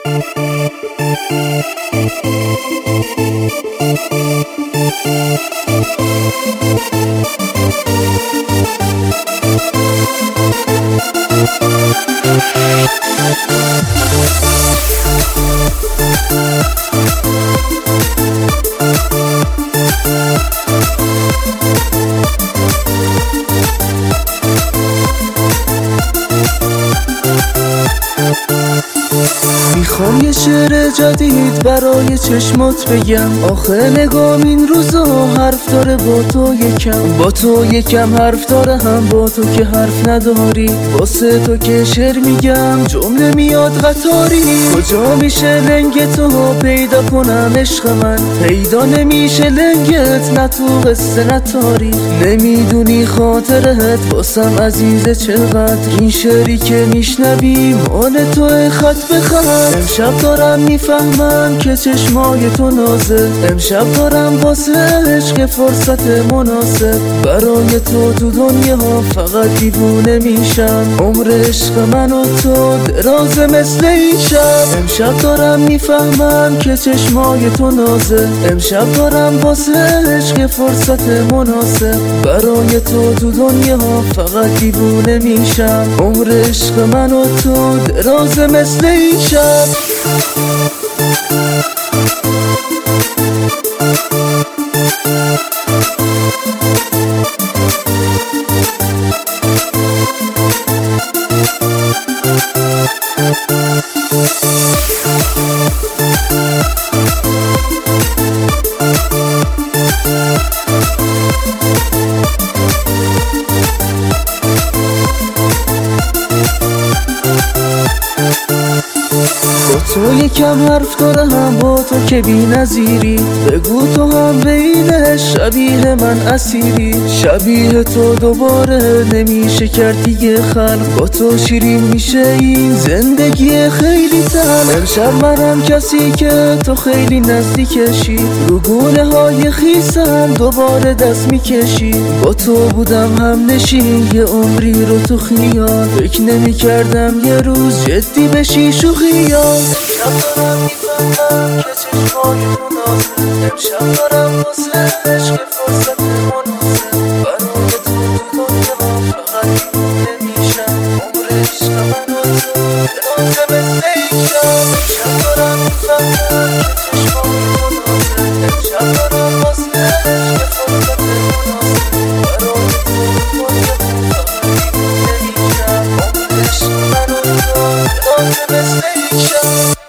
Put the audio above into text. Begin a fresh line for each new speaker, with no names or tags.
میخوام یه شعر جدید برای چشمات بگم. آخه نگام این روزا حرف داره با تو یکم حرف داره، هم با تو که حرف نداری. واسه تو که شعر میگم جمله میاد قطاری. کجا میشه لنگ تو پیدا کنم عشق من؟ پیدا نمیشه لنگت، نه تو قصه نه تاریخ. نمیدونی خاطرت واسم عزیزه چقدر. این شعری که میشنوی مال تو خط به خط. امشب دارم میفهمم که چشمای تو نازه. امشب دارم واسه عشق فرصت مناسب. برای تو دنیا فقط دیوونه میشم. عمر عشق من و تو درازه مثل این شب. امشب دارم میفهمم که چشمای تو نازه. امشب دارم واسه عشق فرصت مناسب. برای تو دنیا فقط دیوونه میشم. عمر عشق من و تو درازه مثل این شب. تو یکم حرف داره، هم با تو که بی نظیری. بگو تو هم بینه شبیه من اسیری. شبیه تو دوباره نمیشه کرد دیگه خلق. با تو شیرین میشه این زندگی خیلی تلخ. امشب منم کسی که تو خیلی نزدیکشی. رو گونه های خیسم دوباره دست میکشی. با تو بودم هم نشین یه عمری رو تو خیال. فکر نمی کردم یه روز جدی بشی شوخیال. امشب دارم میفهمم که چشمای تو نازه. امشب دارم واسه عشق فرصت مناسب. برای تو دنیا فقط دیوونه میشم. عمر عشق من و تو درازه مثل این شب. امشب دارم میفهمم که چشمای تو نازه. امشب دارم واسه عشق فرصت مناسب. برای تو دنیا فقط دیوونه میشم. عمر عشق من و تو درازه مثل این شب.